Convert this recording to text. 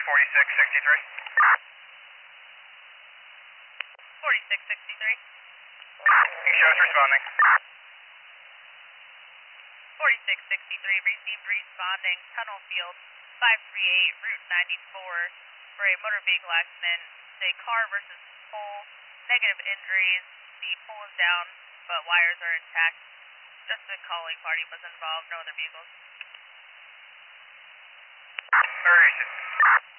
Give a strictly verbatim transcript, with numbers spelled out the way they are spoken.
forty-six sixty-three. forty-six sixty-three. Shows responding. forty-six sixty-three, received responding, Tunnel Field, five three eight, Route ninety-four, for a motor vehicle accident. It's a car versus pole, negative injuries, the pole is down, but wires are intact. Just the calling party was involved, no other vehicles. Where is it?